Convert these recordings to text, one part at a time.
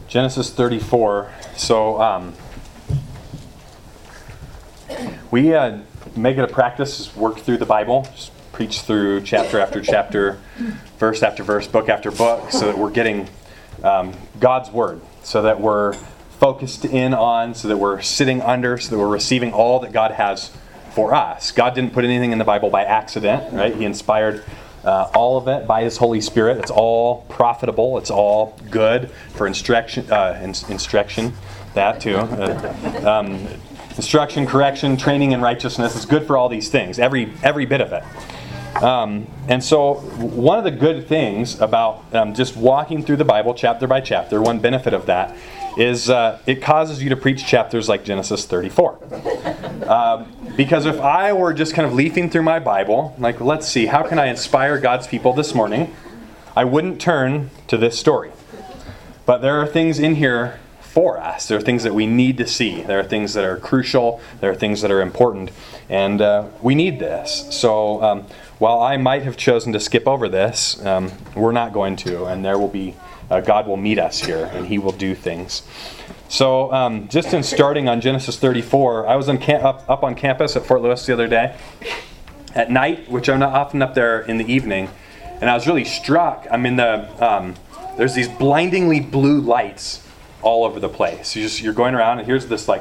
Genesis 34. So we make it a practice, just work through the Bible, just preach through chapter after chapter, verse after verse, book after book, so that we're getting God's Word, so that we're focused in on, so that we're sitting under, so that we're receiving all that God has for us. God didn't put anything in the Bible by accident, right? He inspired all of it by His Holy Spirit. It's all profitable. It's all good for instruction, that too. Instruction, correction, training in righteousness. It's good for all these things, every bit of it. And so one of the good things about just walking through the Bible chapter by chapter, one benefit of that is it causes you to preach chapters like Genesis 34. Because if I were just kind of leafing through my Bible, like, let's see, how can I inspire God's people this morning? I wouldn't turn to this story. But there are things in here for us. There are things that we need to see. There are things that are crucial. There are things that are important. And we need this. So while I might have chosen to skip over this, we're not going to. And there will be, God will meet us here, and He will do things. So just in starting on Genesis 34, I was up on campus at Fort Lewis the other day at night, which I'm not often up there in the evening, and I was really struck. I'm in the there's these blindingly blue lights all over the place. You're going around, and here's this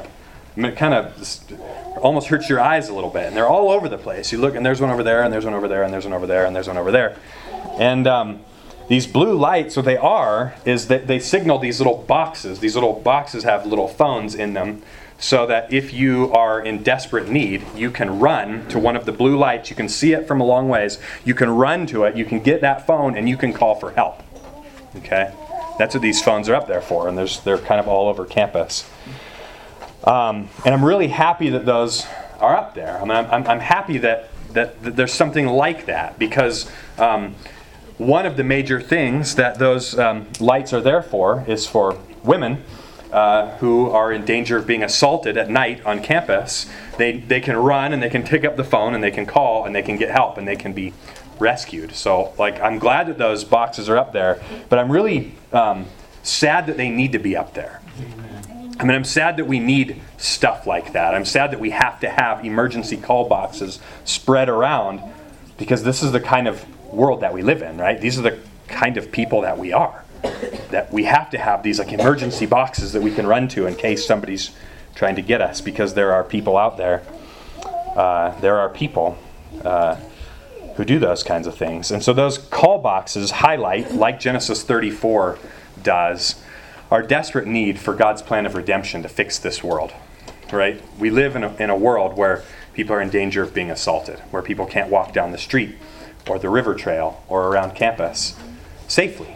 almost hurts your eyes a little bit, and they're all over the place. You look, and there's one over there, and there's one over there, and there's one over there, and there's one over there, and these blue lights, what they are, is that they signal these little boxes. These little boxes have little phones in them, so that if you are in desperate need, you can run to one of the blue lights. You can see it from a long ways. You can run to it. You can get that phone, and you can call for help. Okay? That's what these phones are up there for, and they're kind of all over campus. And I'm really happy that those are up there. I mean, I'm happy that there's something like that, because one of the major things that those lights are there for is for women who are in danger of being assaulted at night on campus. They can run, and they can pick up the phone, and they can call, and they can get help, and they can be rescued. So, I'm glad that those boxes are up there, but I'm really sad that they need to be up there. I mean, I'm sad that we need stuff like that. I'm sad that we have to have emergency call boxes spread around, because this is the kind of world that we live in, right? These are the kind of people that we are. That we have to have these emergency boxes that we can run to in case somebody's trying to get us, because there are people out there. There are people who do those kinds of things. And so those call boxes highlight, like Genesis 34 does, our desperate need for God's plan of redemption to fix this world, right? We live in a world where people are in danger of being assaulted, where people can't walk down the street or the river trail or around campus safely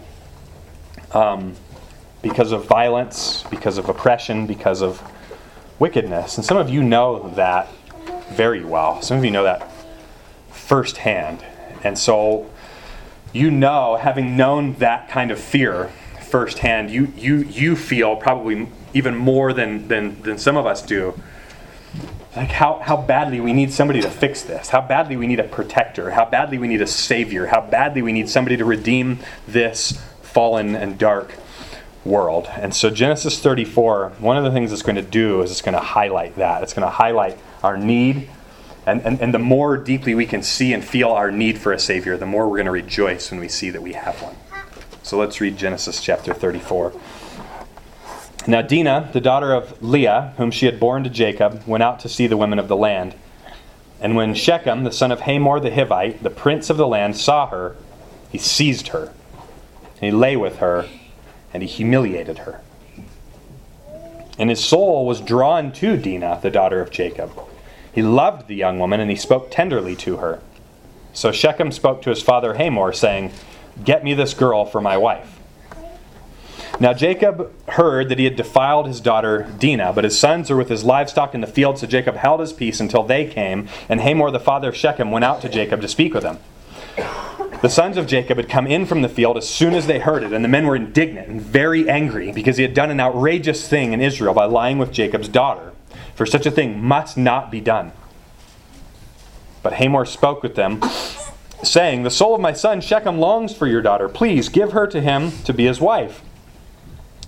because of violence, because of oppression, because of wickedness. And some of you know that very well. Some of you know that firsthand. And so you know, having known that kind of fear firsthand, you feel probably even more than some of us do, like how badly we need somebody to fix this, how badly we need a protector, how badly we need a savior, how badly we need somebody to redeem this fallen and dark world. And so Genesis 34, one of the things it's going to do is it's going to highlight that. It's going to highlight our need, and the more deeply we can see and feel our need for a savior, the more we're going to rejoice when we see that we have one. So let's read Genesis chapter 34. Now Dinah, the daughter of Leah, whom she had borne to Jacob, went out to see the women of the land. And when Shechem, the son of Hamor the Hivite, the prince of the land, saw her, he seized her, and he lay with her, and he humiliated her. And his soul was drawn to Dinah, the daughter of Jacob. He loved the young woman, and he spoke tenderly to her. So Shechem spoke to his father Hamor, saying, "Get me this girl for my wife." Now Jacob heard that he had defiled his daughter Dinah, but his sons were with his livestock in the field, so Jacob held his peace until they came, and Hamor the father of Shechem went out to Jacob to speak with him. The sons of Jacob had come in from the field as soon as they heard it, and the men were indignant and very angry, because he had done an outrageous thing in Israel by lying with Jacob's daughter. For such a thing must not be done. But Hamor spoke with them, saying, "The soul of my son Shechem longs for your daughter. Please give her to him to be his wife."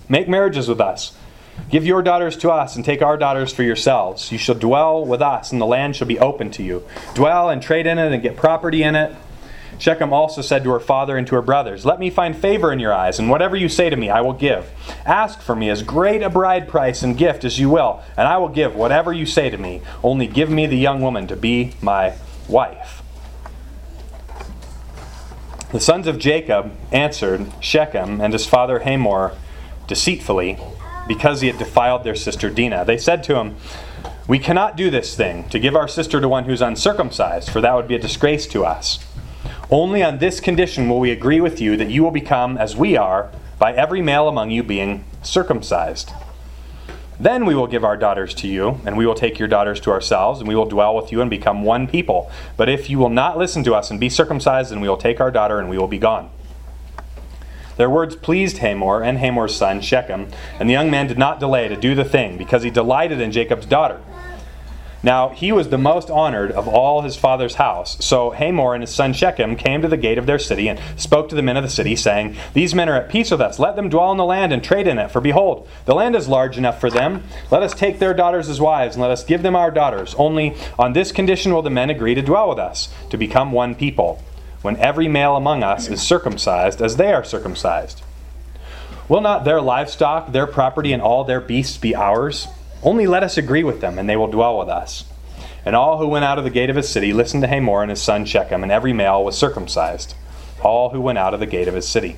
Make marriages with us. Give your daughters to us and take our daughters for yourselves. You shall dwell with us, and the land shall be open to you. Dwell and trade in it and get property in it." Shechem also said to her father and to her brothers, "Let me find favor in your eyes, and whatever you say to me I will give. Ask for me as great a bride price and gift as you will, and I will give whatever you say to me. Only give me the young woman to be my wife." The sons of Jacob answered Shechem and his father Hamor deceitfully, because he had defiled their sister Dinah. They said to him, "We cannot do this thing, to give our sister to one who is uncircumcised, for that would be a disgrace to us. Only on this condition will we agree with you, that you will become as we are, by every male among you being circumcised. Then we will give our daughters to you, and we will take your daughters to ourselves, and we will dwell with you and become one people. But if you will not listen to us and be circumcised, then we will take our daughter and we will be gone." Their words pleased Hamor and Hamor's son Shechem, and the young man did not delay to do the thing, because he delighted in Jacob's daughter. Now he was the most honored of all his father's house. So Hamor and his son Shechem came to the gate of their city and spoke to the men of the city, saying, "These men are at peace with us. Let them dwell in the land and trade in it. For behold, the land is large enough for them. Let us take their daughters as wives, and let us give them our daughters. Only on this condition will the men agree to dwell with us, to become one people, when every male among us is circumcised as they are circumcised. Will not their livestock, their property, and all their beasts be ours? Only let us agree with them, and they will dwell with us." And all who went out of the gate of his city listened to Hamor and his son Shechem, and every male was circumcised, all who went out of the gate of his city.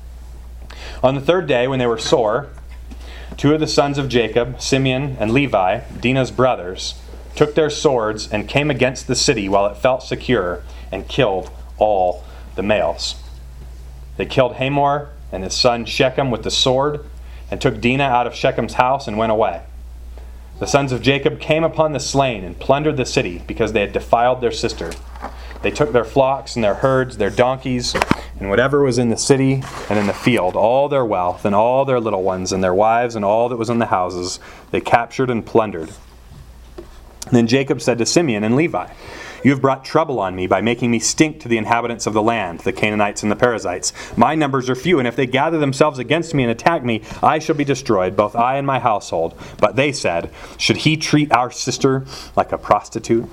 On the third day, when they were sore, two of the sons of Jacob, Simeon and Levi, Dinah's brothers, took their swords and came against the city while it felt secure, and killed all the males. They killed Hamor and his son Shechem with the sword, and took Dinah out of Shechem's house and went away. The sons of Jacob came upon the slain and plundered the city, because they had defiled their sister. They took their flocks and their herds, their donkeys, and whatever was in the city and in the field, all their wealth and all their little ones and their wives and all that was in the houses, they captured and plundered. Then Jacob said to Simeon and Levi, "You have brought trouble on me by making me stink to the inhabitants of the land, the Canaanites and the Perizzites. My numbers are few, and if they gather themselves against me and attack me, I shall be destroyed, both I and my household." But they said, "Should he treat our sister like a prostitute?"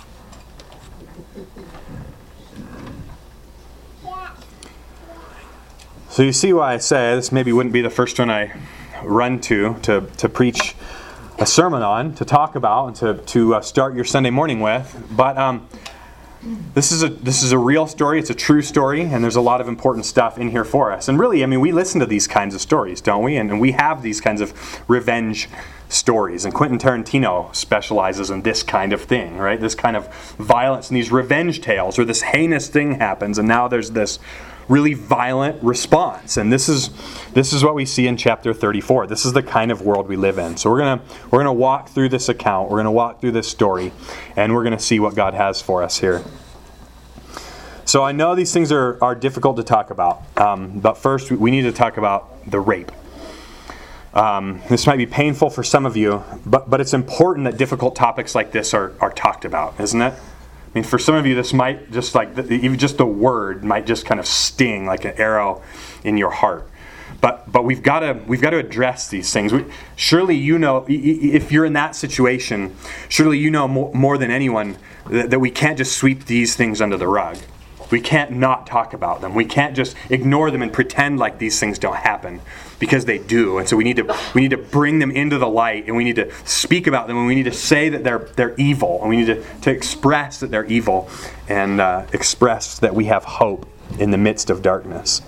So you see why I say this maybe wouldn't be the first one I run to preach a sermon on, to talk about, and to start your Sunday morning with. But this is a real story. It's a true story, and there's a lot of important stuff in here for us. And really, I mean, we listen to these kinds of stories, don't we? And we have these kinds of revenge stories. And Quentin Tarantino specializes in this kind of thing, right? This kind of violence and these revenge tales, where this heinous thing happens, and now there's this really violent response. And this is what we see in chapter 34. This is the kind of world we live in. So we're gonna walk through this account. We're gonna walk through this story, and we're gonna see what God has for us here. So I know these things are difficult to talk about, but first we need to talk about the rape. This might be painful for some of you, but it's important that difficult topics like this are talked about, isn't it? I mean, for some of you, this might just even just the word might just kind of sting like an arrow in your heart. But we've got to address these things. Surely you know, if you're in that situation, surely you know more than anyone that we can't just sweep these things under the rug. We can't not talk about them. We can't just ignore them and pretend like these things don't happen, because they do. And so we need to bring them into the light, and we need to speak about them, and we need to say that they're evil, and we need to express that they're evil, and express that we have hope in the midst of darkness.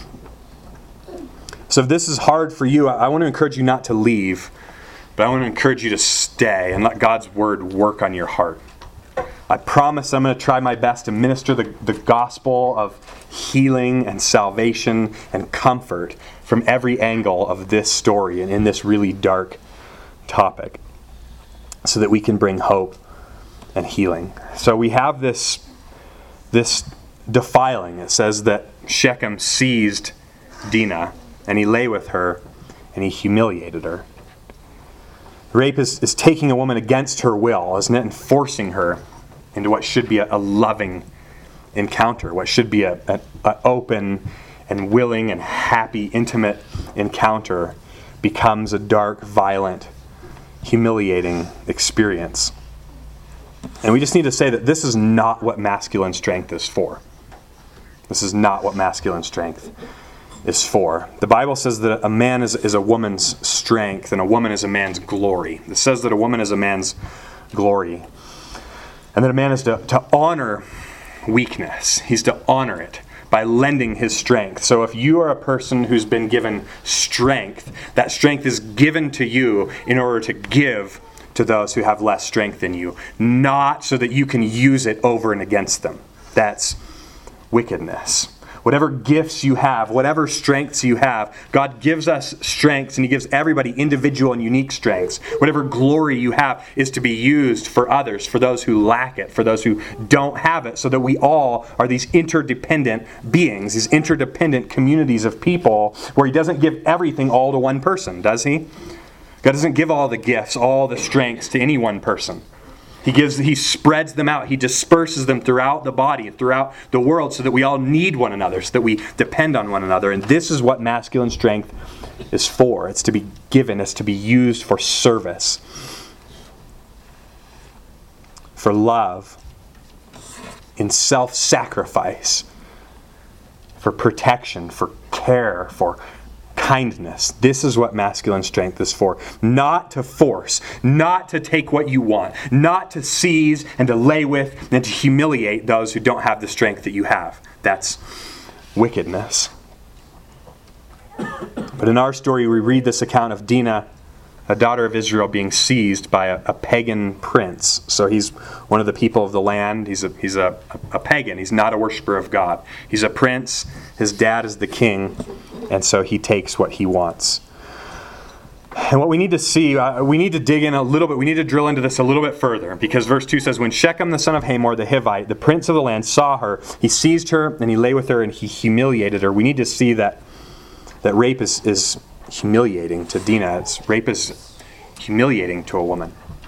So if this is hard for you, I want to encourage you not to leave, but I want to encourage you to stay and let God's word work on your heart. I promise I'm going to try my best to minister the gospel of healing and salvation and comfort from every angle of this story and in this really dark topic, so that we can bring hope and healing. So we have this defiling. It says that Shechem seized Dinah, and he lay with her, and he humiliated her. Rape is taking a woman against her will, isn't it? And forcing her into what should be a loving encounter, what should be an open and willing and happy, intimate encounter becomes a dark, violent, humiliating experience. And we just need to say that this is not what masculine strength is for. This is not what masculine strength is for. The Bible says that a man is a woman's strength and a woman is a man's glory. It says that a woman is a man's glory. And that a man is to honor weakness. He's to honor it by lending his strength. So if you are a person who's been given strength, that strength is given to you in order to give to those who have less strength than you, not so that you can use it over and against them. That's wickedness. Whatever gifts you have, whatever strengths you have, God gives us strengths, and He gives everybody individual and unique strengths. Whatever glory you have is to be used for others, for those who lack it, for those who don't have it, so that we all are these interdependent beings, these interdependent communities of people, where He doesn't give everything all to one person, does He? God doesn't give all the gifts, all the strengths to any one person. He spreads them out. He disperses them throughout the body, throughout the world, so that we all need one another, so that we depend on one another. And this is what masculine strength is for. It's to be given. It's to be used for service, for love, in self-sacrifice, for protection, for care, for kindness. This is what masculine strength is for. Not to force, not to take what you want, not to seize and to lay with and to humiliate those who don't have the strength that you have. That's wickedness. But in our story, we read this account of Dinah, a daughter of Israel, being seized by a pagan prince. So he's one of the people of the land. He's a pagan. He's not a worshiper of God. He's a prince. His dad is the king. And so he takes what he wants. And what we need to see, we need to dig in a little bit. We need to drill into this a little bit further. Because verse 2 says, when Shechem, the son of Hamor, the Hivite, the prince of the land, saw her, he seized her and he lay with her and he humiliated her. We need to see that rape is humiliating to Dinah. Rape is humiliating to a woman.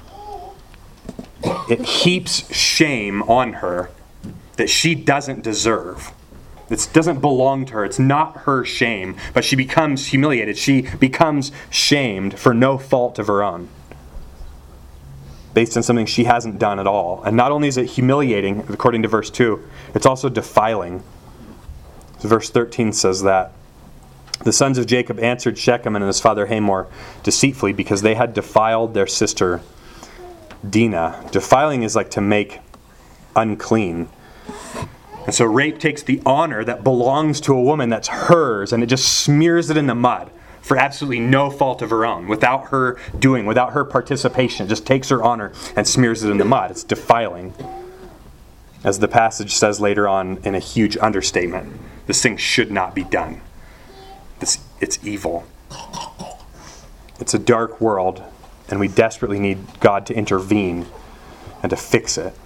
It heaps shame on her that she doesn't deserve. It doesn't belong to her. It's not her shame, but she becomes humiliated. She becomes shamed for no fault of her own, based on something she hasn't done at all. And not only is it humiliating, according to verse 2, it's also defiling. So verse 13 says that the sons of Jacob answered Shechem and his father Hamor deceitfully because they had defiled their sister Dinah. Defiling is like to make unclean. And so rape takes the honor that belongs to a woman that's hers, and it just smears it in the mud for absolutely no fault of her own, without her doing, without her participation. It just takes her honor and smears it in the mud. It's defiling. As the passage says later on in a huge understatement, this thing should not be done. It's evil. It's a dark world, and we desperately need God to intervene and to fix it.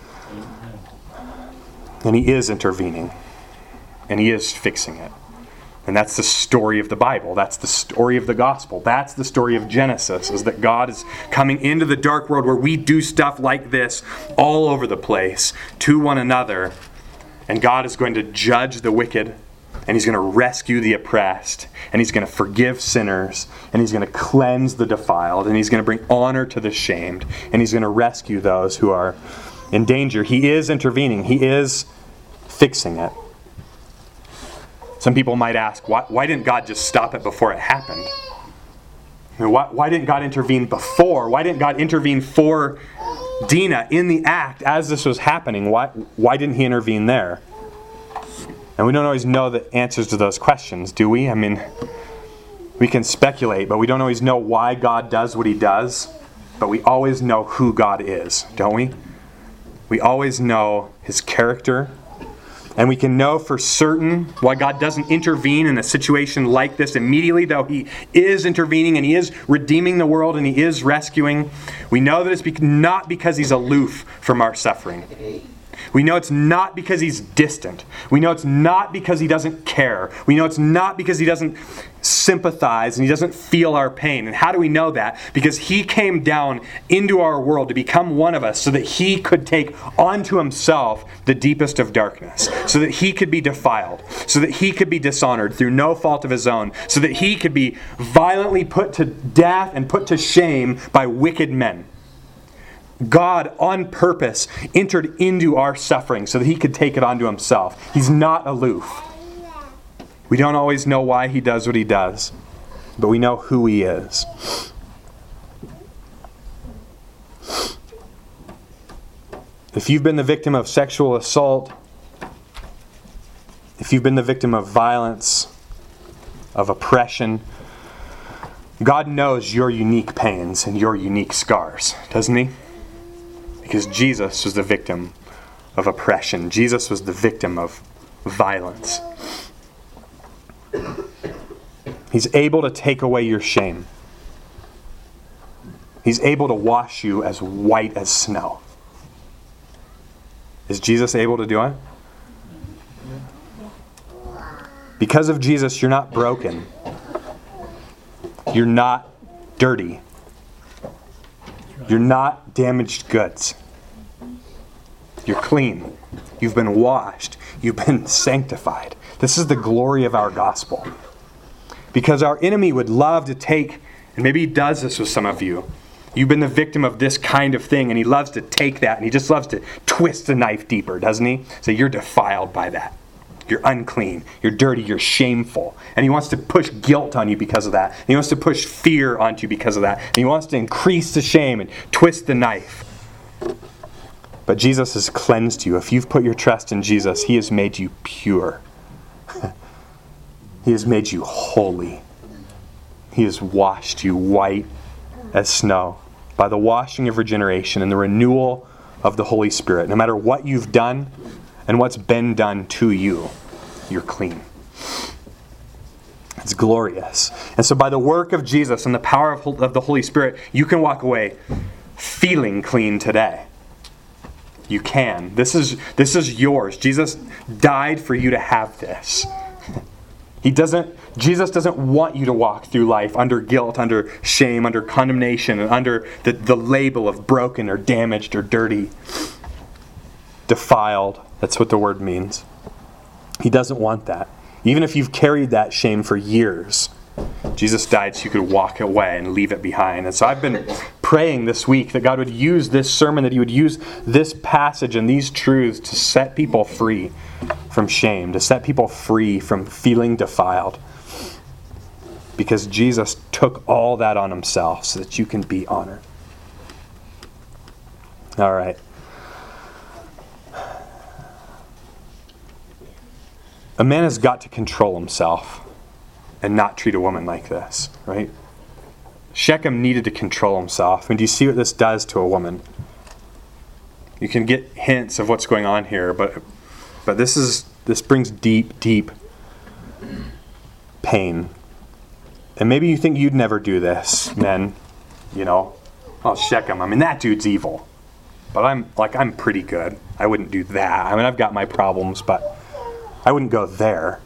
And He is intervening, and He is fixing it. And that's the story of the Bible. That's the story of the gospel. That's the story of Genesis, is that God is coming into the dark world where we do stuff like this all over the place to one another. And God is going to judge the wicked, and He's going to rescue the oppressed, and He's going to forgive sinners, and He's going to cleanse the defiled, and He's going to bring honor to the shamed, and He's going to rescue those who are in danger. He is intervening. He is fixing it. Some people might ask, why didn't God just stop it before it happened? Why didn't God intervene before? Why didn't God intervene for Dinah in the act as this was happening? Why didn't He intervene there? And we don't always know the answers to those questions, do we? I mean, we can speculate, but we don't always know why God does what He does. But we always know who God is, don't we? We always know His character. And we can know for certain why God doesn't intervene in a situation like this immediately, though He is intervening and He is redeeming the world and He is rescuing. We know that it's not because He's aloof from our suffering. We know it's not because he's distant. We know it's not because he doesn't care. We know it's not because he doesn't sympathize and he doesn't feel our pain. And how do we know that? Because he came down into our world to become one of us so that he could take onto himself the deepest of darkness, so that he could be defiled, so that he could be dishonored through no fault of his own, so that he could be violently put to death and put to shame by wicked men. God, on purpose, entered into our suffering so that he could take it onto himself. He's not aloof. We don't always know why he does what he does, but we know who he is. If you've been the victim of sexual assault, if you've been the victim of violence, of oppression, God knows your unique pains and your unique scars, doesn't he? Because Jesus was the victim of oppression. Jesus was the victim of violence. He's able to take away your shame. He's able to wash you as white as snow. Is Jesus able to do it? Because of Jesus, you're not broken. You're not dirty. You're not damaged goods. You're clean. You've been washed. You've been sanctified. This is the glory of our gospel. Because our enemy would love to take, and maybe he does this with some of you. You've been the victim of this kind of thing, and he loves to take that, and he just loves to twist the knife deeper, doesn't he? So you're defiled by that. You're unclean. You're dirty. You're shameful. And he wants to push guilt on you because of that. And he wants to push fear onto you because of that. And he wants to increase the shame and twist the knife. But Jesus has cleansed you. If you've put your trust in Jesus, he has made you pure. He has made you holy. He has washed you white as snow by the washing of regeneration and the renewal of the Holy Spirit. No matter what you've done and what's been done to you, you're clean. It's glorious. And so by the work of Jesus and the power of the Holy Spirit, you can walk away feeling clean today. You can. This is yours. Jesus died for you to have this. Jesus doesn't want you to walk through life under guilt, under shame, under condemnation, and under the label of broken or damaged or dirty, defiled. That's what the word means. He doesn't want that. Even if you've carried that shame for years, Jesus died so you could walk away and leave it behind. And so I've been praying this week that God would use this sermon, that he would use this passage and these truths to set people free from shame, to set people free from feeling defiled. Because Jesus took all that on himself so that you can be honored. All right. A man has got to control himself and not treat a woman like this, right? Shechem needed to control himself. And do you see what this does to a woman? You can get hints of what's going on here, but this brings deep, deep pain. And maybe you think you'd never do this, men. You know, oh, Shechem, I mean, that dude's evil. But I'm pretty good. I wouldn't do that. I mean, I've got my problems, but I wouldn't go there.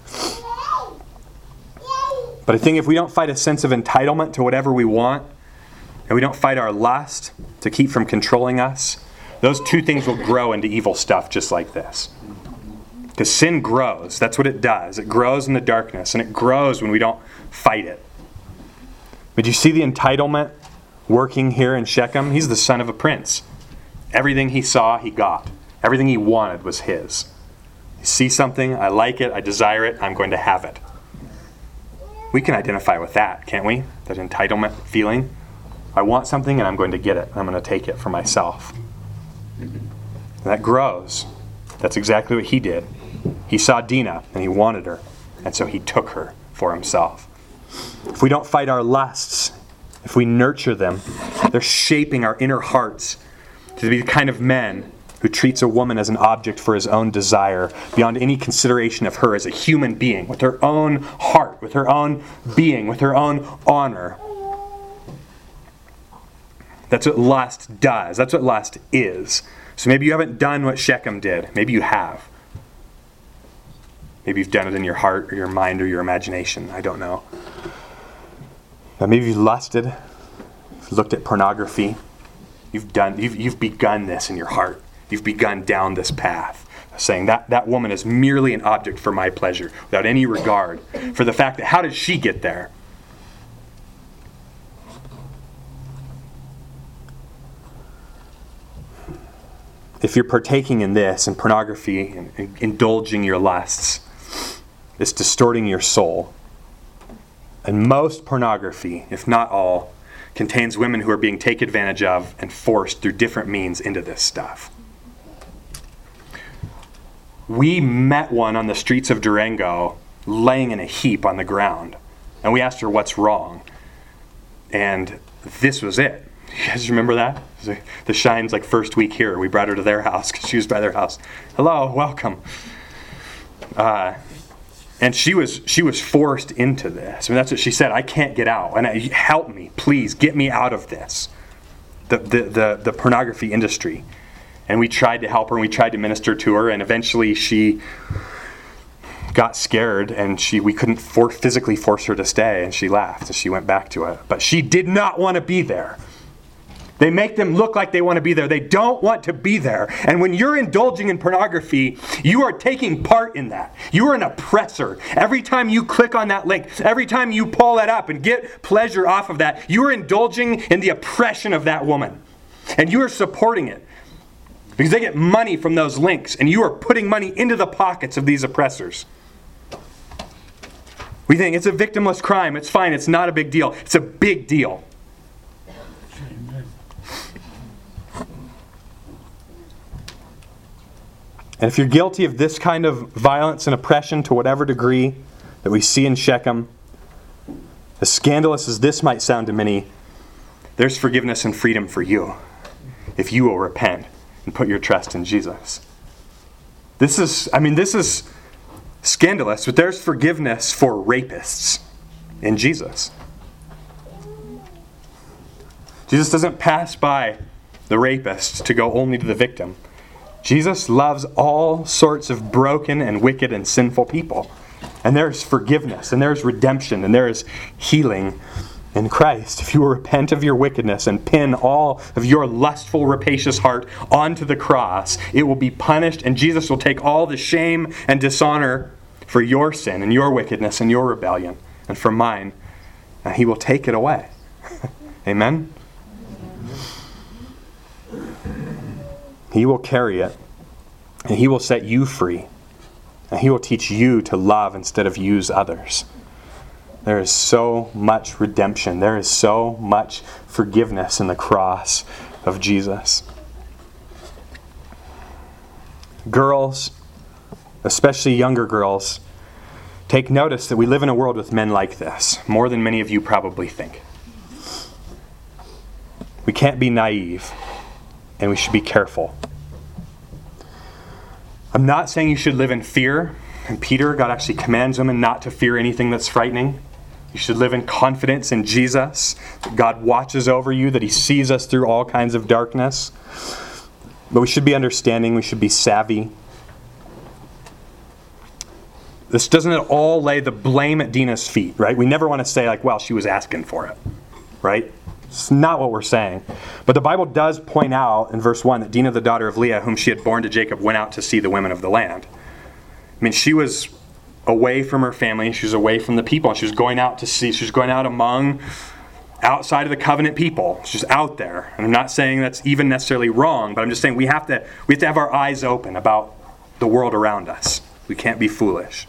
But I think if we don't fight a sense of entitlement to whatever we want, and we don't fight our lust to keep from controlling us, those two things will grow into evil stuff just like this. Because sin grows. That's what it does. It grows in the darkness, and it grows when we don't fight it. But you see the entitlement working here in Shechem? He's the son of a prince. Everything he saw, he got. Everything he wanted was his. You see something, I like it, I desire it, I'm going to have it. We can identify with that, can't we? That entitlement feeling. I want something and I'm going to get it. I'm going to take it for myself. And that grows. That's exactly what he did. He saw Dinah and he wanted her. And so he took her for himself. If we don't fight our lusts, if we nurture them, they're shaping our inner hearts to be the kind of men who treats a woman as an object for his own desire, beyond any consideration of her as a human being, with her own heart, with her own being, with her own honor. That's what lust does. That's what lust is. So maybe you haven't done what Shechem did. Maybe you have. Maybe you've done it in your heart or your mind or your imagination. I don't know. But maybe you've lusted, you've looked at pornography. You've begun this in your heart. You've begun down this path, saying that woman is merely an object for my pleasure, without any regard for the fact that how did she get there? If you're partaking in this, in pornography, and indulging your lusts, it's distorting your soul. And most pornography, if not all, contains women who are being taken advantage of and forced through different means into this stuff. We met one on the streets of Durango laying in a heap on the ground. And we asked her what's wrong. And this was it. You guys remember that? The Shine's first week here. We brought her to their house because she was by their house. Hello, welcome. And she was forced into this. I mean, that's what she said. I can't get out. And help me, please, get me out of this. The pornography industry. And we tried to help her, and we tried to minister to her, and eventually she got scared, and we couldn't physically force her to stay, and she left, and she went back to it. But she did not want to be there. They make them look like they want to be there. They don't want to be there. And when you're indulging in pornography, you are taking part in that. You are an oppressor. Every time you click on that link, every time you pull that up and get pleasure off of that, you are indulging in the oppression of that woman. And you are supporting it. Because they get money from those links, and you are putting money into the pockets of these oppressors. We think it's a victimless crime. It's fine. It's not a big deal. It's a big deal. And if you're guilty of this kind of violence and oppression to whatever degree that we see in Shechem, as scandalous as this might sound to many, there's forgiveness and freedom for you if you will repent and put your trust in Jesus. This is scandalous, but there's forgiveness for rapists in Jesus. Jesus doesn't pass by the rapist to go only to the victim. Jesus loves all sorts of broken and wicked and sinful people. And there's forgiveness, and there's redemption, and there is healing in Christ. If you will repent of your wickedness and pin all of your lustful, rapacious heart onto the cross, it will be punished, and Jesus will take all the shame and dishonor for your sin and your wickedness and your rebellion, and for mine, and He will take it away. Amen? He will carry it, and He will set you free, and He will teach you to love instead of use others. There is so much redemption. There is so much forgiveness in the cross of Jesus. Girls, especially younger girls, take notice that we live in a world with men like this, more than many of you probably think. We can't be naive, and we should be careful. I'm not saying you should live in fear. And Peter, God actually commands women not to fear anything that's frightening. You should live in confidence in Jesus, that God watches over you, that He sees us through all kinds of darkness. But we should be understanding, we should be savvy. This doesn't at all lay the blame at Dina's feet, right? We never want to say, well, she was asking for it, right? It's not what we're saying. But the Bible does point out in verse 1 that Dinah, the daughter of Leah, whom she had borne to Jacob, went out to see the women of the land. I mean, she was away from her family, she was away from the people, and she was going out to see, she was going out outside of the covenant people. She's out there. And I'm not saying that's even necessarily wrong, but I'm just saying we have to have our eyes open about the world around us. We can't be foolish.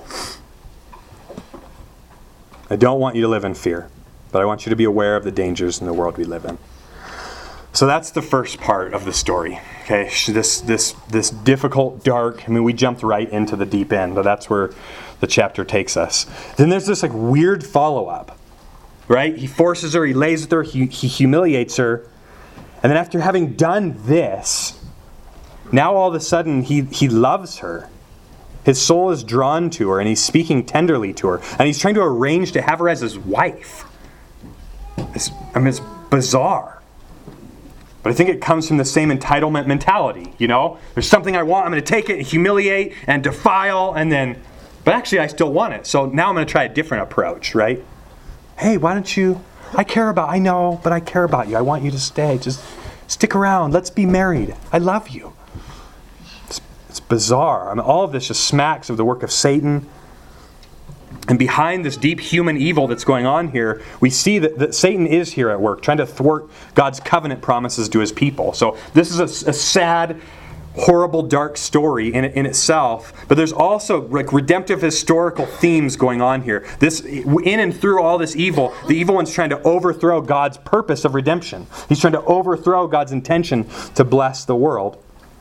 I don't want you to live in fear, but I want you to be aware of the dangers in the world we live in. So that's the first part of the story. Okay, this difficult, dark. We jumped right into the deep end, but that's where the chapter takes us. Then there's this weird follow-up, right? He forces her, he lays with her, he humiliates her, and then after having done this, now all of a sudden he loves her. His soul is drawn to her, and he's speaking tenderly to her, and he's trying to arrange to have her as his wife. It's bizarre. But I think it comes from the same entitlement mentality, you know? There's something I want, I'm going to take it and humiliate and defile, and then, but actually I still want it. So now I'm going to try a different approach, right? Hey, why don't you, I know, but I care about you. I want you to stay. Just stick around. Let's be married. I love you. It's bizarre. I mean, all of this just smacks of the work of Satan. And behind this deep human evil that's going on here, we see that Satan is here at work, trying to thwart God's covenant promises to his people. So this is a sad, horrible, dark story in itself. But there's also like redemptive historical themes going on here. This, in and through all this evil, the evil one's trying to overthrow God's purpose of redemption. He's trying to overthrow God's intention to bless the world.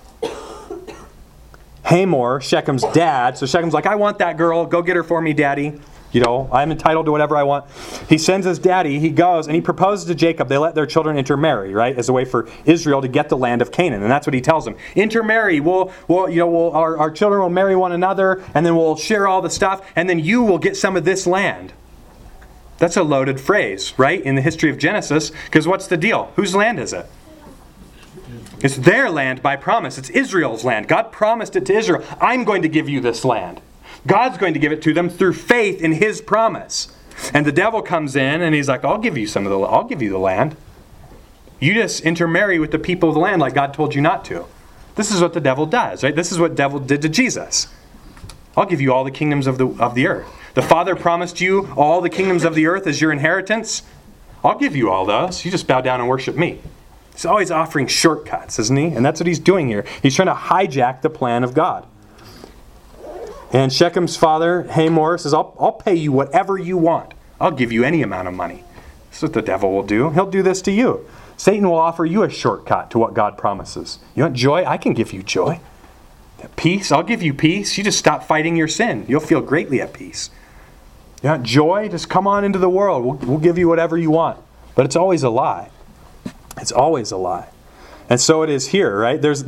Hamor, Shechem's dad, so Shechem's like, I want that girl, go get her for me, daddy. You know, I'm entitled to whatever I want. He sends his daddy, he goes, and he proposes to Jacob. They let their children intermarry, right, as a way for Israel to get the land of Canaan. And that's what he tells them. Intermarry, our children will marry one another, and then we'll share all the stuff, and then you will get some of this land. That's a loaded phrase, right, in the history of Genesis, because what's the deal? Whose land is it? It's their land by promise. It's Israel's land. God promised it to Israel. I'm going to give you this land. God's going to give it to them through faith in His promise. And the devil comes in and he's like, I'll give you the land. You just intermarry with the people of the land like God told you not to. This is what the devil does, right? This is what the devil did to Jesus. I'll give you all the kingdoms of the earth. The Father promised you all the kingdoms of the earth as your inheritance. I'll give you all those. You just bow down and worship me. He's always offering shortcuts, isn't he? And that's what he's doing here. He's trying to hijack the plan of God. And Shechem's father, Hamor, says, I'll pay you whatever you want. I'll give you any amount of money. That's what the devil will do. He'll do this to you. Satan will offer you a shortcut to what God promises. You want joy? I can give you joy. Peace? I'll give you peace. You just stop fighting your sin. You'll feel greatly at peace. You want joy? Just come on into the world. We'll give you whatever you want. But it's always a lie. It's always a lie. And so it is here, right? There's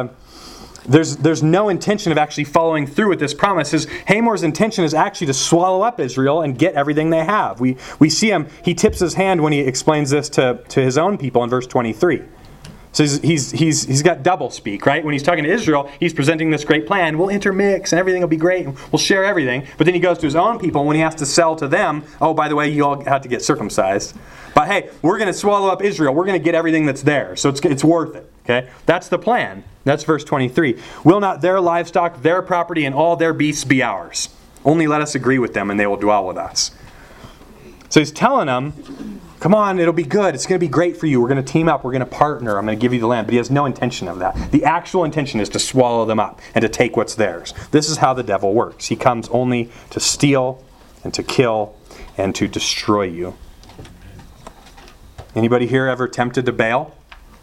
no intention of actually following through with this promise. Hamor's intention is actually to swallow up Israel and get everything they have. We see him, he tips his hand when he explains this to his own people in verse 23. So he's got double speak, right? When he's talking to Israel, he's presenting this great plan. We'll intermix and everything will be great and we'll share everything. But then he goes to his own people and when he has to sell to them, oh, by the way, you all have to get circumcised. But hey, we're going to swallow up Israel. We're going to get everything that's there. So it's worth it. Okay? That's the plan. That's verse 23. Will not their livestock, their property, and all their beasts be ours? Only let us agree with them and they will dwell with us. So he's telling them, come on, it'll be good. It's going to be great for you. We're going to team up. We're going to partner. I'm going to give you the land. But he has no intention of that. The actual intention is to swallow them up and to take what's theirs. This is how the devil works. He comes only to steal and to kill and to destroy you. Anybody here ever tempted to bail?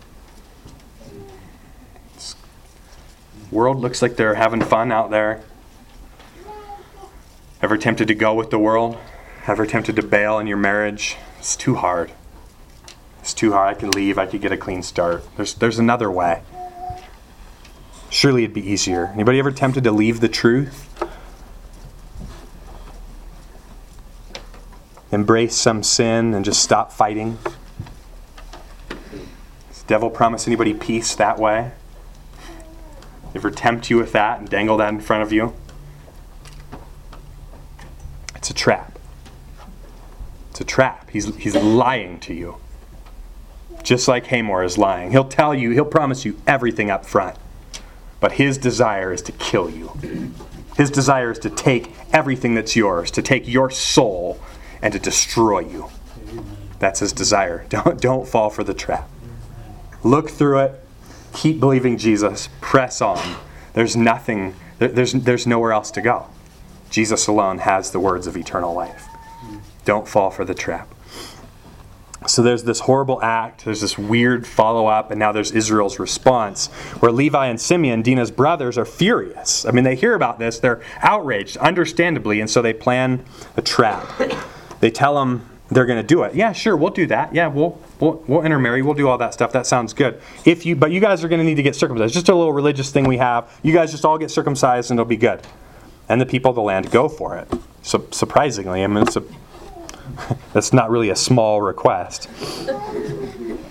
World looks like they're having fun out there. Ever tempted to go with the world? Ever tempted to bail in your marriage? It's too hard. It's too hard. I can leave. I could get a clean start. There's another way. Surely it'd be easier. Anybody ever tempted to leave the truth? Embrace some sin and just stop fighting? Does the devil promise anybody peace that way? Ever tempt you with that and dangle that in front of you? It's a trap. It's a trap. He's lying to you. Just like Hamor is lying. He'll tell you, he'll promise you everything up front. But his desire is to kill you. His desire is to take everything that's yours, to take your soul and to destroy you. That's his desire. Don't fall for the trap. Look through it. Keep believing Jesus. Press on. There's nothing, there's nowhere else to go. Jesus alone has the words of eternal life. Don't fall for the trap. So there's this horrible act, there's this weird follow-up, and now there's Israel's response, where Levi and Simeon, Dinah's brothers, are furious. I mean, they hear about this, they're outraged, understandably, and so they plan a trap. They tell them they're going to do it. Yeah, sure, we'll do that. Yeah, we'll intermarry, we'll do all that stuff. That sounds good. But you guys are going to need to get circumcised. Just a little religious thing we have. You guys just all get circumcised and it'll be good. And the people of the land go for it. So surprisingly, I mean, that's not really a small request.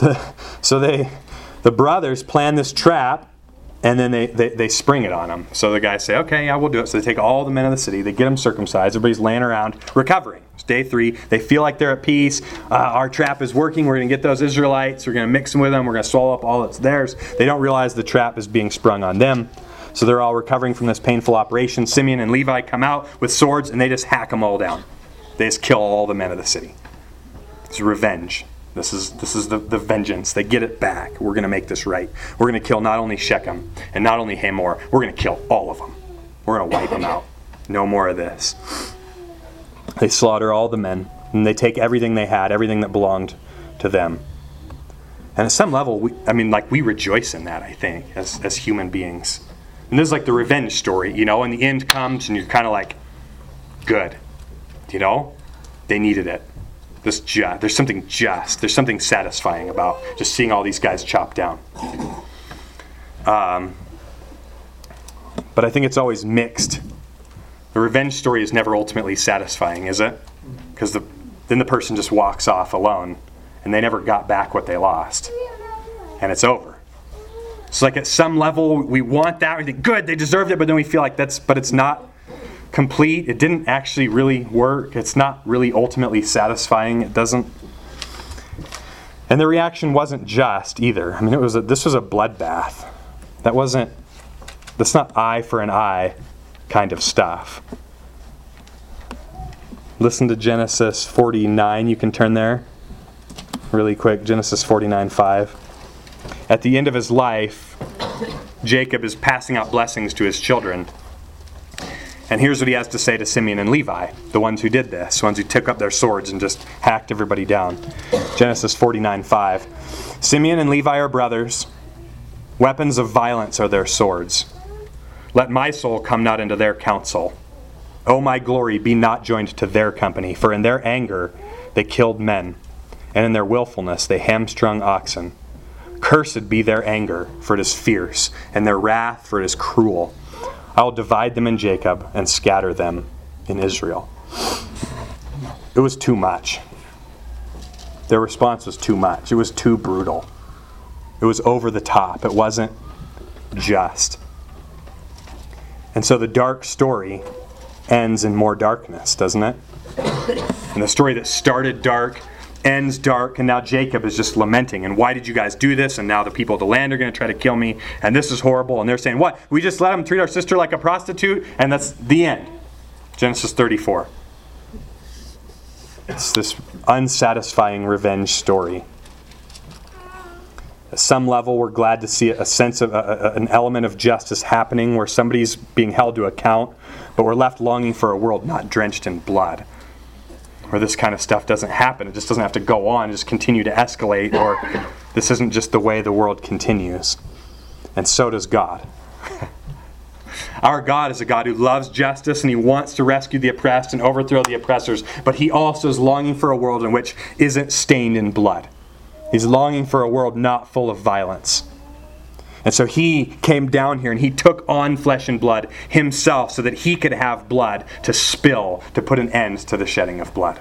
So the brothers plan this trap, and then they spring it on them. So the guys say, okay, yeah, we'll do it. So they take all the men of the city, they get them circumcised, everybody's laying around, recovering. It's day 3, they feel like they're at peace. Our trap is working, we're going to get those Israelites, we're going to mix them with them, we're going to swallow up all that's theirs. They don't realize the trap is being sprung on them. So they're all recovering from this painful operation. Simeon and Levi come out with swords, and they just hack them all down. They just kill all the men of the city. It's revenge. This is the vengeance. They get it back. We're going to make this right. We're going to kill not only Shechem and not only Hamor. We're going to kill all of them. We're going to wipe them out. No more of this. They slaughter all the men, and they take everything they had, everything that belonged to them. And at some level, we rejoice in that, I think, as human beings. And this is like the revenge story, and the end comes, and you're kind of like, good. They needed it. There's something just. There's something satisfying about just seeing all these guys chopped down. But I think it's always mixed. The revenge story is never ultimately satisfying, is it? Because then the person just walks off alone, and they never got back what they lost. And it's over. It's like at some level, we want that. We think, good, they deserved it, but then we feel like but it's not complete. It didn't actually really work. It's not really ultimately satisfying. It doesn't. And the reaction wasn't just either. This was a bloodbath. That's not eye for an eye kind of stuff. Listen to Genesis 49. You can turn there really quick. Genesis 49:5. At the end of his life, Jacob is passing out blessings to his children. And here's what he has to say to Simeon and Levi, the ones who did this, the ones who took up their swords and just hacked everybody down. Genesis 49:5. Simeon and Levi are brothers. Weapons of violence are their swords. Let my soul come not into their counsel. O my glory, be not joined to their company. For in their anger they killed men, and in their willfulness they hamstrung oxen. Cursed be their anger, for it is fierce, and their wrath, for it is cruel. I will divide them in Jacob and scatter them in Israel. It was too much. Their response was too much. It was too brutal. It was over the top. It wasn't just. And so the dark story ends in more darkness, doesn't it? And the story that started dark ends dark, and now Jacob is just lamenting. And why did you guys do this? And now the people of the land are going to try to kill me, and this is horrible. And they're saying, what? We just let them treat our sister like a prostitute? And that's the end. Genesis 34. It's this unsatisfying revenge story. At some level, we're glad to see a sense of an element of justice happening where somebody's being held to account, but we're left longing for a world not drenched in blood, where this kind of stuff doesn't happen. It just doesn't have to go on, just continue to escalate, or this isn't just the way the world continues. And so does God. Our God is a God who loves justice, and He wants to rescue the oppressed and overthrow the oppressors, but He also is longing for a world in which isn't stained in blood. He's longing for a world not full of violence. And so He came down here and He took on flesh and blood Himself so that He could have blood to spill to put an end to the shedding of blood.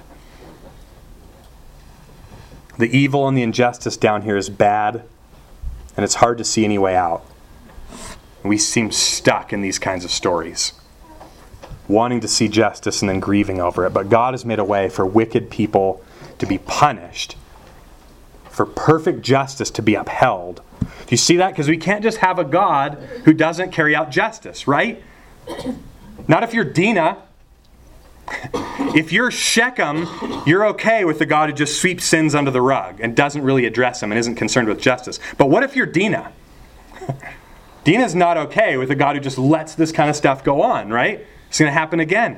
The evil and the injustice down here is bad, and it's hard to see any way out. We seem stuck in these kinds of stories, wanting to see justice and then grieving over it. But God has made a way for wicked people to be punished, for perfect justice to be upheld. Do you see that? Because we can't just have a God who doesn't carry out justice, right? Not if you're Dinah. If you're Shechem, you're okay with the God who just sweeps sins under the rug and doesn't really address them and isn't concerned with justice. But what if you're Dinah? Dinah's not okay with a God who just lets this kind of stuff go on, right? It's going to happen again.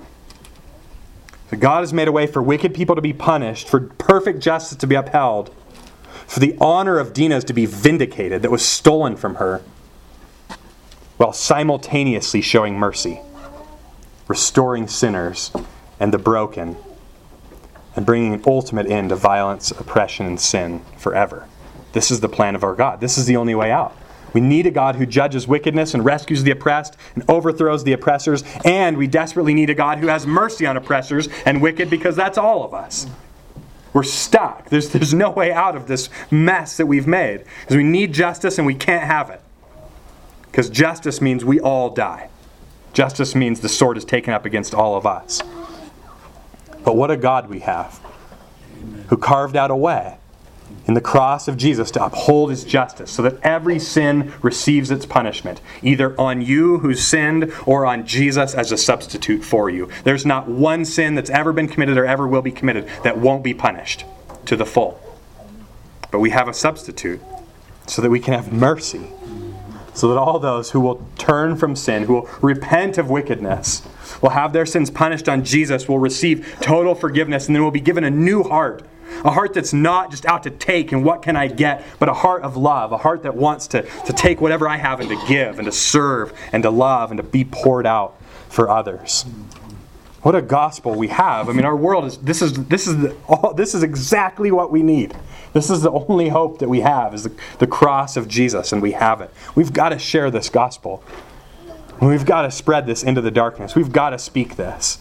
So God has made a way for wicked people to be punished, for perfect justice to be upheld, for the honor of Dinah's to be vindicated that was stolen from her, while simultaneously showing mercy, restoring sinners and the broken, and bringing an ultimate end to violence, oppression, and sin forever. This is the plan of our God. This is the only way out. We need a God who judges wickedness and rescues the oppressed and overthrows the oppressors, and we desperately need a God who has mercy on oppressors and wicked, because that's all of us. We're stuck. There's no way out of this mess that we've made. Because we need justice and we can't have it. Because justice means we all die. Justice means the sword is taken up against all of us. But what a God we have, who carved out a way in the cross of Jesus to uphold his justice so that every sin receives its punishment, either on you who sinned or on Jesus as a substitute for you. There's not one sin that's ever been committed or ever will be committed that won't be punished to the full. But we have a substitute so that we can have mercy, so that all those who will turn from sin, who will repent of wickedness, will have their sins punished on Jesus, will receive total forgiveness, and then will be given a new heart. A heart that's not just out to take and what can I get, but a heart of love, a heart that wants to take whatever I have and to give and to serve and to love and to be poured out for others. What a gospel we have. I mean, our world is this is exactly what we need. This is the only hope that we have, is the cross of Jesus, and we have it. We've got to share this gospel. We've got to spread this into the darkness. We've got to speak this.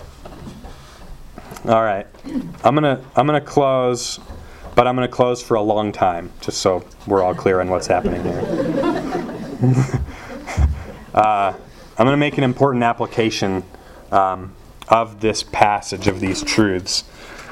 All right. I'm gonna close, but I'm gonna close for a long time, just so we're all clear on what's happening here. I'm gonna make an important application of this passage, of these truths,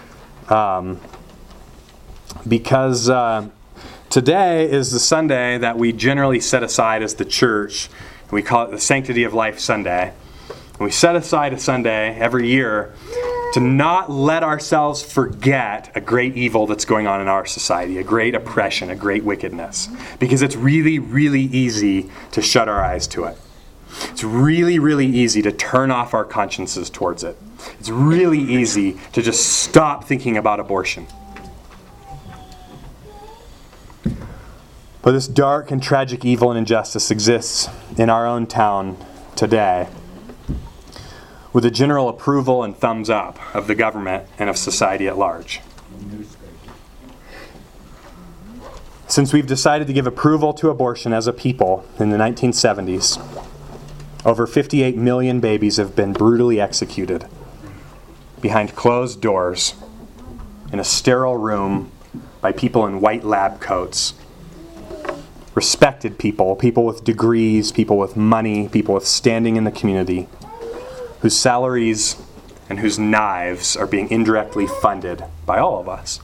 because today is the Sunday that we generally set aside as the church. We call it the Sanctity of Life Sunday. And we set aside a Sunday every year to not let ourselves forget a great evil that's going on in our society, a great oppression, a great wickedness. Because it's really, really easy to shut our eyes to it. It's really, really easy to turn off our consciences towards it. It's really easy to just stop thinking about abortion. But this dark and tragic evil and injustice exists in our own town today, with the general approval and thumbs up of the government and of society at large. Since we've decided to give approval to abortion as a people in the 1970s, over 58 million babies have been brutally executed behind closed doors in a sterile room by people in white lab coats. Respected people, people with degrees, people with money, people with standing in the community, whose salaries and whose knives are being indirectly funded by all of us.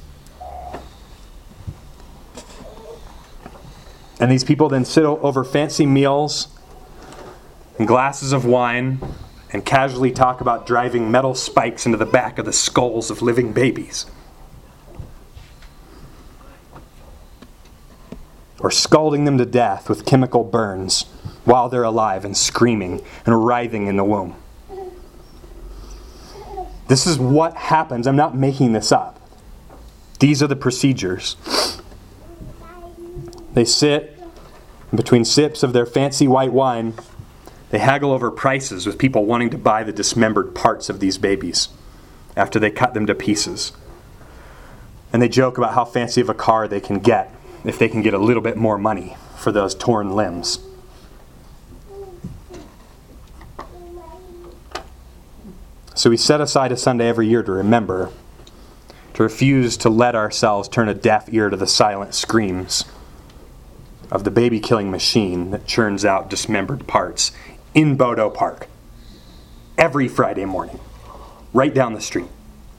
And these people then sit over fancy meals and glasses of wine and casually talk about driving metal spikes into the back of the skulls of living babies. Or scalding them to death with chemical burns while they're alive and screaming and writhing in the womb. This is what happens. I'm not making this up. These are the procedures. They sit between sips of their fancy white wine. They haggle over prices with people wanting to buy the dismembered parts of these babies after they cut them to pieces. And they joke about how fancy of a car they can get if they can get a little bit more money for those torn limbs. So we set aside a Sunday every year to remember, to refuse to let ourselves turn a deaf ear to the silent screams of the baby-killing machine that churns out dismembered parts in Bodo Park every Friday morning, right down the street.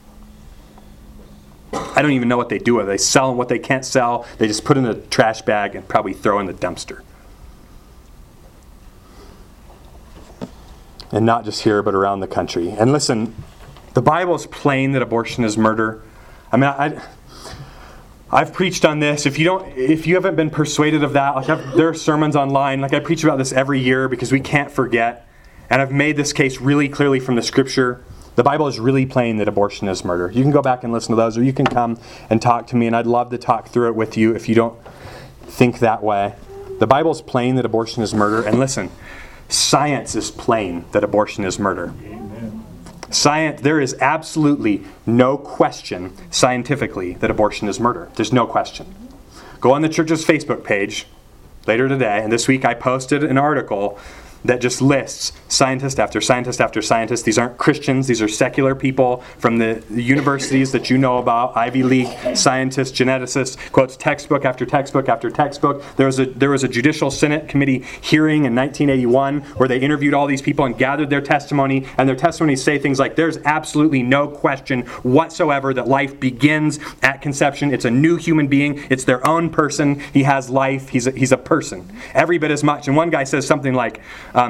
I don't even know what they do with it. They sell what they can't sell. They just put in a trash bag and probably throw in the dumpster. And not just here, but around the country. And listen, the Bible is plain that abortion is murder. I mean, I've preached on this. If you haven't been persuaded of that, there are sermons online. I preach about this every year because we can't forget. And I've made this case really clearly from the Scripture. The Bible is really plain that abortion is murder. You can go back and listen to those, or you can come and talk to me, and I'd love to talk through it with you if you don't think that way. The Bible is plain that abortion is murder. And listen, science is plain that abortion is murder. Amen. Science, there is absolutely no question scientifically that abortion is murder. There's no question. Go on the church's Facebook page later today, and this week I posted an article that just lists scientist after scientist after scientist. These aren't Christians. These are secular people from the universities that you know about, Ivy League scientists, geneticists, quotes textbook after textbook after textbook. There was a Judicial Senate Committee hearing in 1981 where they interviewed all these people and gathered their testimony, and their testimonies say things like, there's absolutely no question whatsoever that life begins at conception. It's a new human being. It's their own person. He has life. He's a person. Every bit as much. And one guy says something like,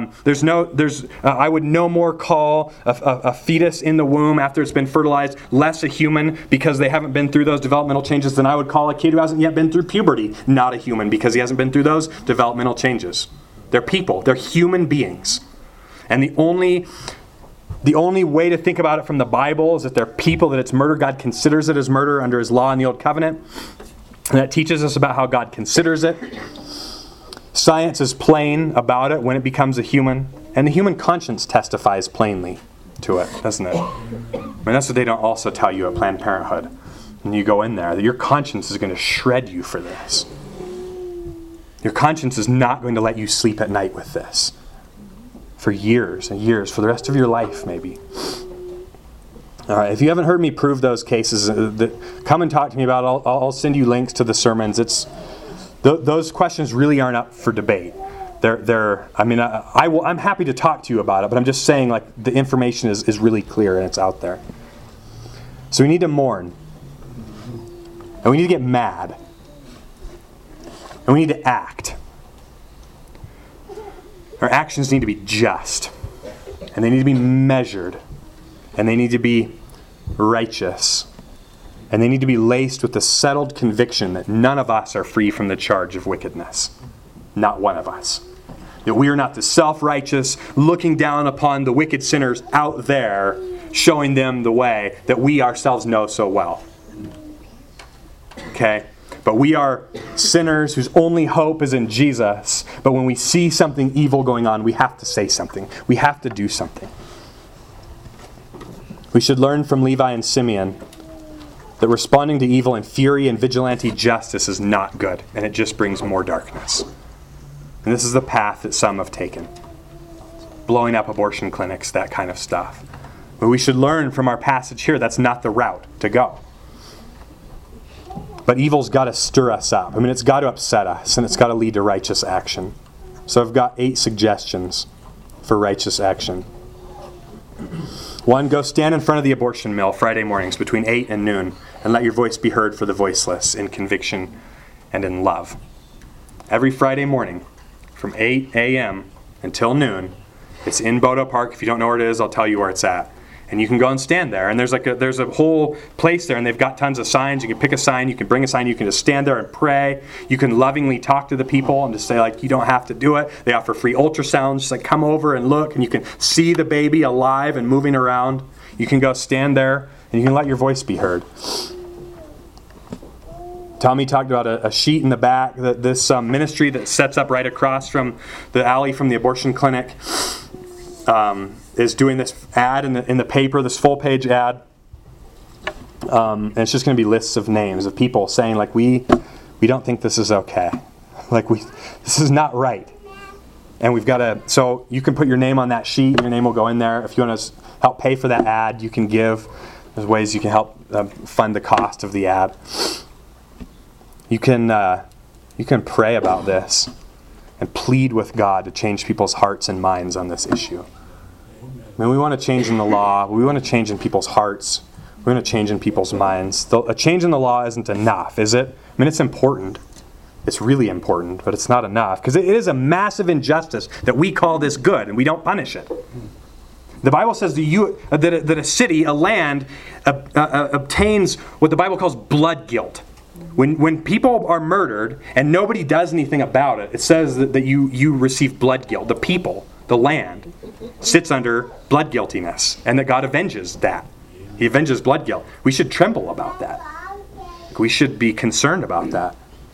I would no more call a fetus in the womb after it's been fertilized less a human because they haven't been through those developmental changes than I would call a kid who hasn't yet been through puberty not a human because he hasn't been through those developmental changes. They're people. They're human beings. And the only way to think about it from the Bible is that they're people, that it's murder. God considers it as murder under His law in the Old Covenant. And that teaches us about how God considers it. Science is plain about it when it becomes a human, and the human conscience testifies plainly to it, doesn't it? I mean, that's what they don't also tell you at Planned Parenthood. And you go in there, that your conscience is going to shred you for this. Your conscience is not going to let you sleep at night with this. For years and years, for the rest of your life, maybe. All right, if you haven't heard me prove those cases, come and talk to me about it. I'll send you links to the sermons. Those questions really aren't up for debate. I'm happy to talk to you about it, but I'm just saying, like, the information is really clear and it's out there. So we need to mourn. And we need to get mad. And we need to act. Our actions need to be just. And they need to be measured. And they need to be righteous. And they need to be laced with the settled conviction that none of us are free from the charge of wickedness. Not one of us. That we are not the self-righteous, looking down upon the wicked sinners out there, showing them the way that we ourselves know so well. Okay? But we are sinners whose only hope is in Jesus. But when we see something evil going on, we have to say something. We have to do something. We should learn from Levi and Simeon that responding to evil in fury and vigilante justice is not good, and it just brings more darkness. And this is the path that some have taken. Blowing up abortion clinics, that kind of stuff. But we should learn from our passage here that's not the route to go. But evil's got to stir us up. I mean, it's got to upset us, and it's got to lead to righteous action. So I've got 8 suggestions for righteous action. 1, go stand in front of the abortion mill Friday mornings between 8 and noon and let your voice be heard for the voiceless in conviction and in love. Every Friday morning from 8 a.m. until noon, it's in Bodo Park. If you don't know where it is, I'll tell you where it's at. And you can go and stand there. And there's a whole place there, and they've got tons of signs. You can pick a sign, you can bring a sign, you can just stand there and pray. You can lovingly talk to the people and just say, like, you don't have to do it. They offer free ultrasounds. Just like, come over and look, and you can see the baby alive and moving around. You can go stand there, and you can let your voice be heard. Tommy talked about a sheet in the back, this ministry that sets up right across from the alley from the abortion clinic. Is doing this ad in the paper, this full-page ad. And it's just going to be lists of names of people saying, like, we don't think this is okay. Like, this is not right. And we've got to, so you can put your name on that sheet. Your name will go in there. If you want to help pay for that ad, you can give. There's ways you can help fund the cost of the ad. You can pray about this and plead with God to change people's hearts and minds on this issue. I mean, we want to change in the law. We want to change in people's hearts. We want to change in people's minds. A change in the law isn't enough, is it? I mean, it's important. It's really important, but it's not enough. Because it is a massive injustice that we call this good, and we don't punish it. The Bible says that a city, a land, obtains what the Bible calls blood guilt. When people are murdered and nobody does anything about it, it says that you receive blood guilt. The people, the land, sits under blood guiltiness, and that God avenges that. He avenges blood guilt. We should tremble about that. We should be concerned about that.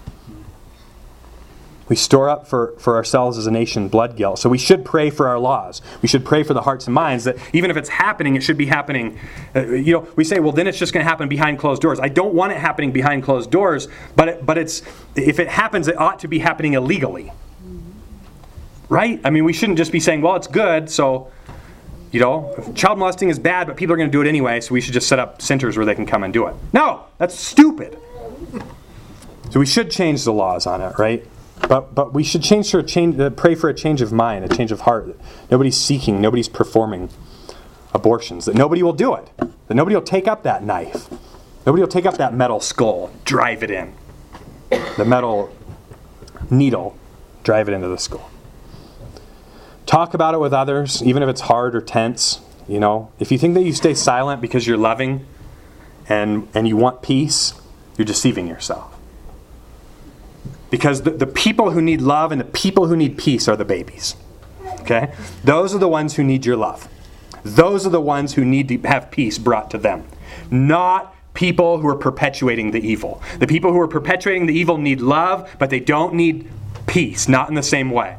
We store up for ourselves as a nation blood guilt. So we should pray for our laws. We should pray for the hearts and minds that even if it's happening, it should be happening. We say, well, then it's just going to happen behind closed doors. I don't want it happening behind closed doors, but if it happens, it ought to be happening illegally. Right? I mean, we shouldn't just be saying, well, it's good, so, child molesting is bad, but people are going to do it anyway, so we should just set up centers where they can come and do it. No, that's stupid. So we should change the laws on it, right? But we should pray for a change of mind, a change of heart. Nobody's seeking, nobody's performing abortions. That nobody will do it. That nobody will take up that knife. Nobody will take up that metal skull, drive it in. The metal needle, drive it into the skull. Talk about it with others, even if it's hard or tense. If you think that you stay silent because you're loving and you want peace, you're deceiving yourself. Because the people who need love and the people who need peace are the babies. Okay? Those are the ones who need your love. Those are the ones who need to have peace brought to them. Not people who are perpetuating the evil. The people who are perpetuating the evil need love, but they don't need peace. Not in the same way.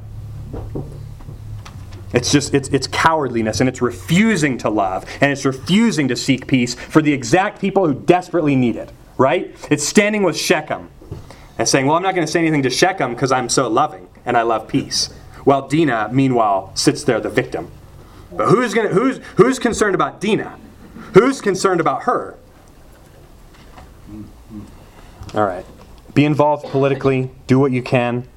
It's cowardliness, and it's refusing to love, and it's refusing to seek peace for the exact people who desperately need it. Right? It's standing with Shechem and saying, well, I'm not going to say anything to Shechem because I'm so loving and I love peace. Well, Dinah, meanwhile, sits there the victim. But who's concerned about Dinah? Who's concerned about her? All right. Be involved politically. Do what you can.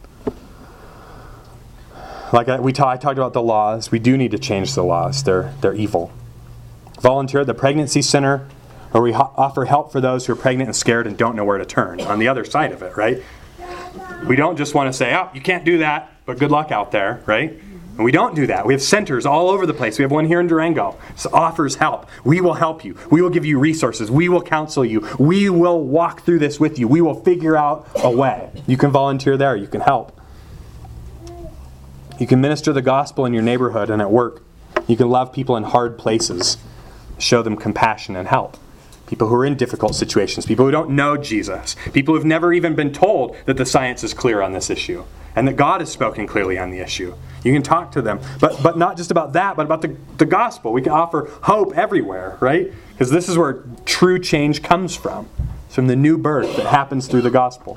I talked about the laws. We do need to change the laws. They're evil. Volunteer at the pregnancy center, or we offer help for those who are pregnant and scared and don't know where to turn. On the other side of it, right? We don't just want to say, oh, you can't do that, but good luck out there, right? And we don't do that. We have centers all over the place. We have one here in Durango. This offers help. We will help you. We will give you resources. We will counsel you. We will walk through this with you. We will figure out a way. You can volunteer there. You can help. You can minister the gospel in your neighborhood and at work. You can love people in hard places. Show them compassion and help. People who are in difficult situations. People who don't know Jesus. People who have never even been told that the science is clear on this issue. And that God has spoken clearly on the issue. You can talk to them. But not just about that, but about the gospel. We can offer hope everywhere, right? Because this is where true change comes from. It's from the new birth that happens through the gospel.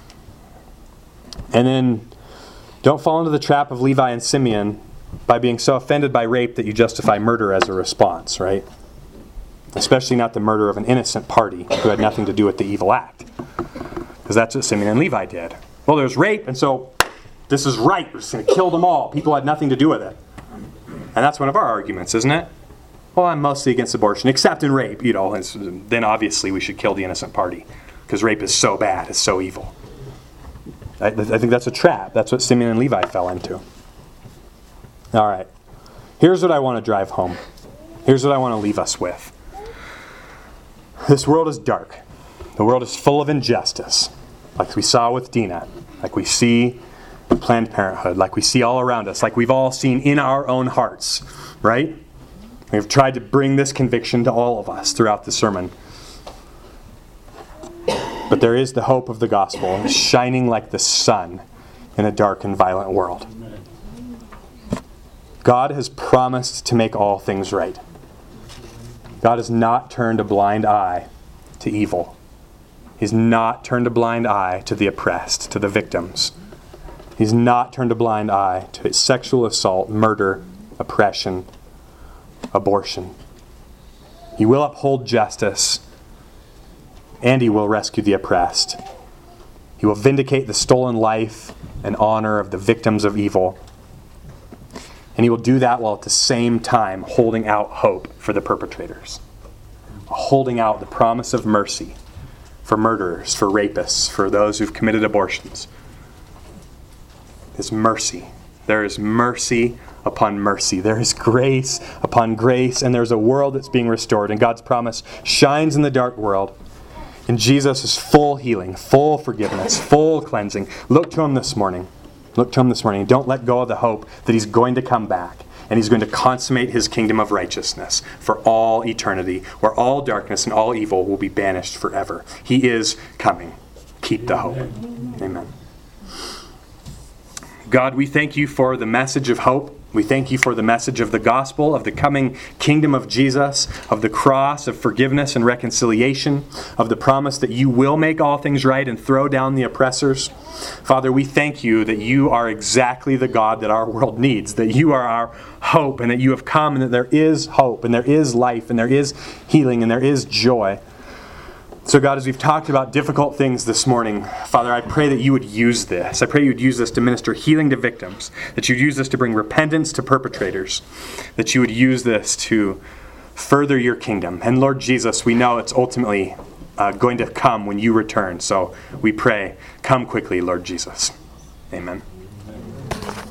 And then don't fall into the trap of Levi and Simeon by being so offended by rape that you justify murder as a response, right? Especially not the murder of an innocent party who had nothing to do with the evil act. Because that's what Simeon and Levi did. Well, there's rape, and so this is right. We're just going to kill them all. People had nothing to do with it. And that's one of our arguments, isn't it? Well, I'm mostly against abortion, except in rape. Then obviously we should kill the innocent party. Because rape is so bad. It's so evil. I think that's a trap. That's what Simeon and Levi fell into. All right. Here's what I want to drive home. Here's what I want to leave us with. This world is dark. The world is full of injustice. Like we saw with Dinah. Like we see in Planned Parenthood. Like we see all around us. Like we've all seen in our own hearts. Right? We've tried to bring this conviction to all of us throughout the sermon. But there is the hope of the gospel shining like the sun in a dark and violent world. God has promised to make all things right. God has not turned a blind eye to evil. He's not turned a blind eye to the oppressed, to the victims. He's not turned a blind eye to sexual assault, murder, oppression, abortion. He will uphold justice, and He will rescue the oppressed. He will vindicate the stolen life and honor of the victims of evil. And He will do that while at the same time holding out hope for the perpetrators. Holding out the promise of mercy for murderers, for rapists, for those who've committed abortions. His mercy. There is mercy upon mercy. There is grace upon grace, and there's a world that's being restored. And God's promise shines in the dark world. And Jesus is full healing, full forgiveness, full cleansing. Look to Him this morning. Look to Him this morning. Don't let go of the hope that He's going to come back. And He's going to consummate His kingdom of righteousness for all eternity, where all darkness and all evil will be banished forever. He is coming. Keep the hope. Amen. God, we thank You for the message of hope We thank you for the message of the gospel, of the coming kingdom of Jesus, of the cross, of forgiveness and reconciliation, of the promise that you will make all things right and throw down the oppressors. Father, we thank you that you are exactly the God that our world needs, that you are our hope, and that you have come, and that there is hope, and there is life, and there is healing, and there is joy. So God, as we've talked about difficult things this morning, Father, I pray that you would use this. I pray you would use this to minister healing to victims, that you'd use this to bring repentance to perpetrators, that you would use this to further your kingdom. And Lord Jesus, we know it's ultimately going to come when you return. So we pray, come quickly, Lord Jesus. Amen.